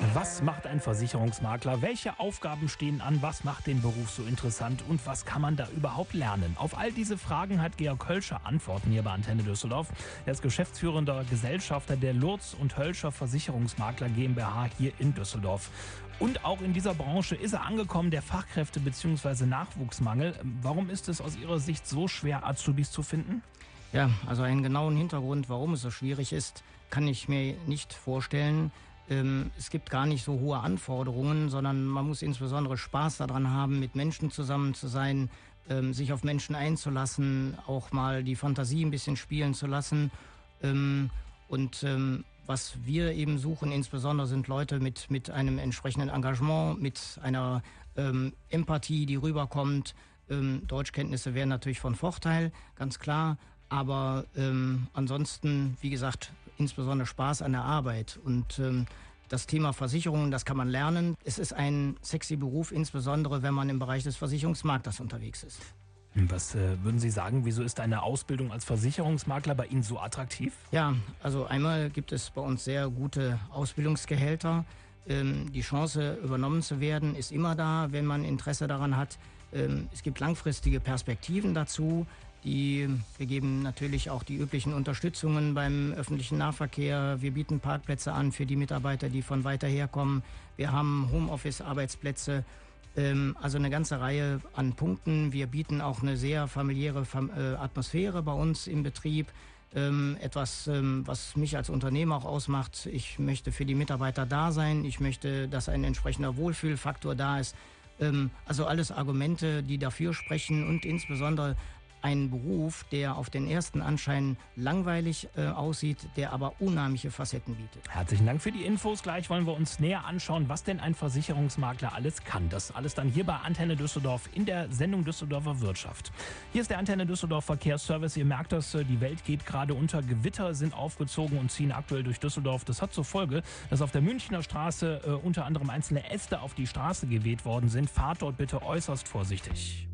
Was macht ein Versicherungsmakler? Welche Aufgaben stehen an? Was macht den Beruf so interessant? Und was kann man da überhaupt lernen? Auf all diese Fragen hat Georg Hölscher Antworten hier bei Antenne Düsseldorf. Er ist geschäftsführender Gesellschafter der Lurz und Hölscher Versicherungsmakler GmbH hier in Düsseldorf. Und auch in dieser Branche ist er angekommen, der Fachkräfte- bzw. Nachwuchsmangel. Warum ist es aus Ihrer Sicht so schwer, Azubis zu finden? Ja, also einen genauen Hintergrund, warum es so schwierig ist, kann ich mir nicht vorstellen. Es gibt gar nicht so hohe Anforderungen, sondern man muss insbesondere Spaß daran haben, mit Menschen zusammen zu sein, sich auf Menschen einzulassen, auch mal die Fantasie ein bisschen spielen zu lassen. Was wir eben suchen, insbesondere sind Leute mit einem entsprechenden Engagement, mit einer Empathie, die rüberkommt. Deutschkenntnisse wären natürlich von Vorteil, ganz klar. Aber ansonsten, wie gesagt, insbesondere Spaß an der Arbeit. Und das Thema Versicherungen, das kann man lernen. Es ist ein sexy Beruf, insbesondere wenn man im Bereich des Versicherungsmaklers unterwegs ist. Was würden Sie sagen, wieso ist eine Ausbildung als Versicherungsmakler bei Ihnen so attraktiv? Ja, also einmal gibt es bei uns sehr gute Ausbildungsgehälter. Die Chance, übernommen zu werden, ist immer da, wenn man Interesse daran hat. Es gibt langfristige Perspektiven dazu. Wir geben natürlich auch die üblichen Unterstützungen beim öffentlichen Nahverkehr. Wir bieten Parkplätze an für die Mitarbeiter, die von weiter her kommen. Wir haben Homeoffice-Arbeitsplätze, also eine ganze Reihe an Punkten. Wir bieten auch eine sehr familiäre Atmosphäre bei uns im Betrieb. Etwas, was mich als Unternehmer auch ausmacht. Ich möchte für die Mitarbeiter da sein. Ich möchte, dass ein entsprechender Wohlfühlfaktor da ist. Also alles Argumente, die dafür sprechen und insbesondere ein Beruf, der auf den ersten Anschein langweilig aussieht, der aber unheimliche Facetten bietet. Herzlichen Dank für die Infos. Gleich wollen wir uns näher anschauen, was denn ein Versicherungsmakler alles kann. Das alles dann hier bei Antenne Düsseldorf in der Sendung Düsseldorfer Wirtschaft. Hier ist der Antenne Düsseldorf Verkehrsservice. Ihr merkt das, die Welt geht gerade unter. Gewitter sind aufgezogen und ziehen aktuell durch Düsseldorf. Das hat zur Folge, dass auf der Münchner Straße unter anderem einzelne Äste auf die Straße geweht worden sind. Fahrt dort bitte äußerst vorsichtig.